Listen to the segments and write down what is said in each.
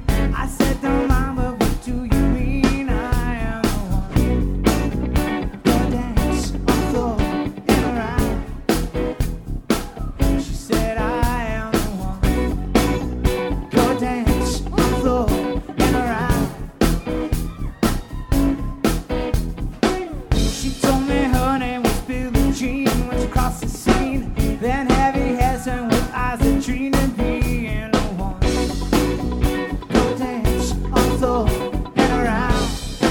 I said, "Don't mind, but what do you mean? I am the one. Go dance on the floor and around." She said, "I am the one. Go dance on the floor and around." She told me her name was Billie Jean when she crossed the scene. Then heavy hair turned with eyes that dreamed of being the one. Go dance on the floor and around.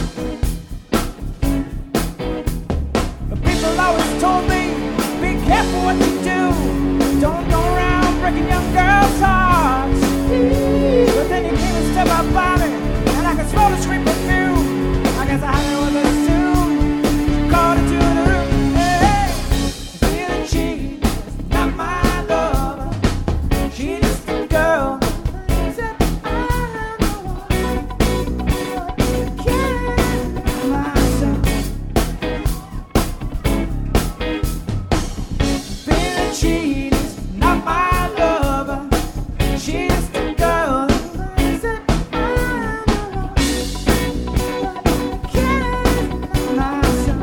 But people always told me, be careful what you do. Don't go around breaking young girls' hearts. But then you came and stepped up by me, and I could smell the sweet perfume. I guess I had it with her soon. Called her to the room. Hey, Billie Jean is not my lover. She's just a girl. Said I'm the one. Can't myself. Billie Jean is not my lover. She's just a girl. Said I'm the one. Can't myself.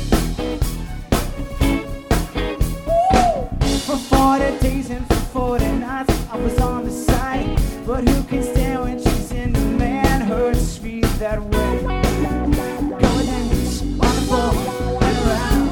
For 40 days and for 40 nights I was on the side. But who can stand when she's in the man? Hurts me that way. Go dance on the floor and around.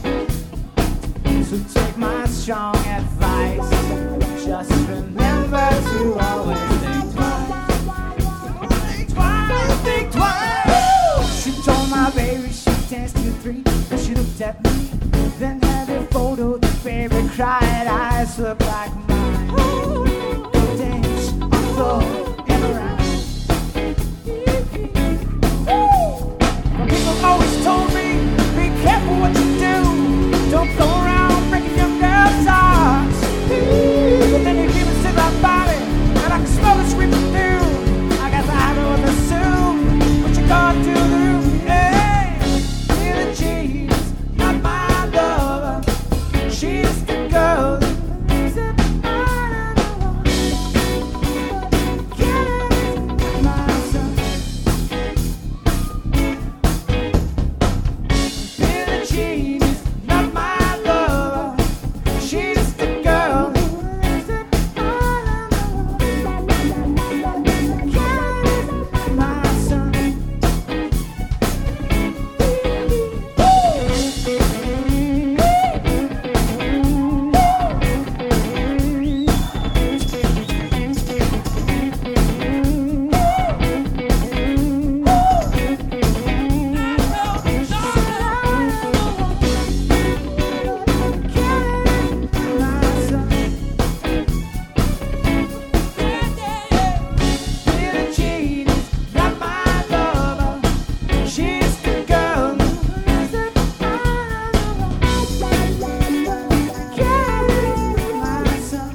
So take my strong advice. Just remember to always think twice. Think twice, think twice. She told my baby she danced to 3. And she looked at me. Then had a photo, the baby cried, eyes look like mine. Go dance on the floor and around. But people always told me, be careful what you do. Don't go around breaking young girls' hearts. But then you came and sit right by me, and I could smell the sweet perfume. I guess I have it with her soon. But you got to the room. Hey, Billie Jean is not my lover. She's the girl that said I'm the one. Can't myself. Billie Jean is not my lover. She's the girl that said I'm the one. Can't myself. Billie Jean is not my lover. She's the girl that said I'm the one. Can't myself.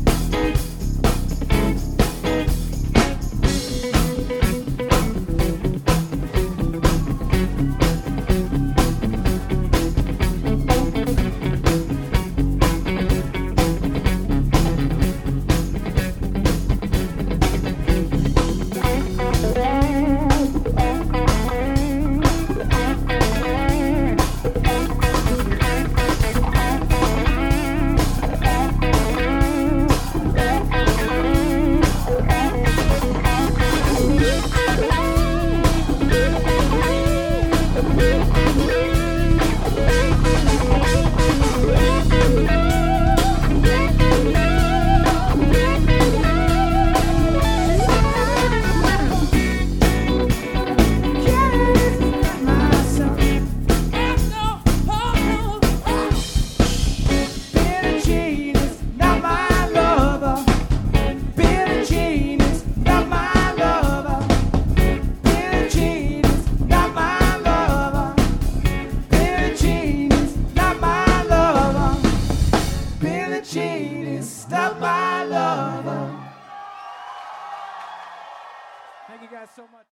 Billie Jean is not my lover. Billie Jean is not my lover. Billie Jean is not my lover. Billie Jean is not my lover. Billie Jean is not my lover. Thank you guys so much.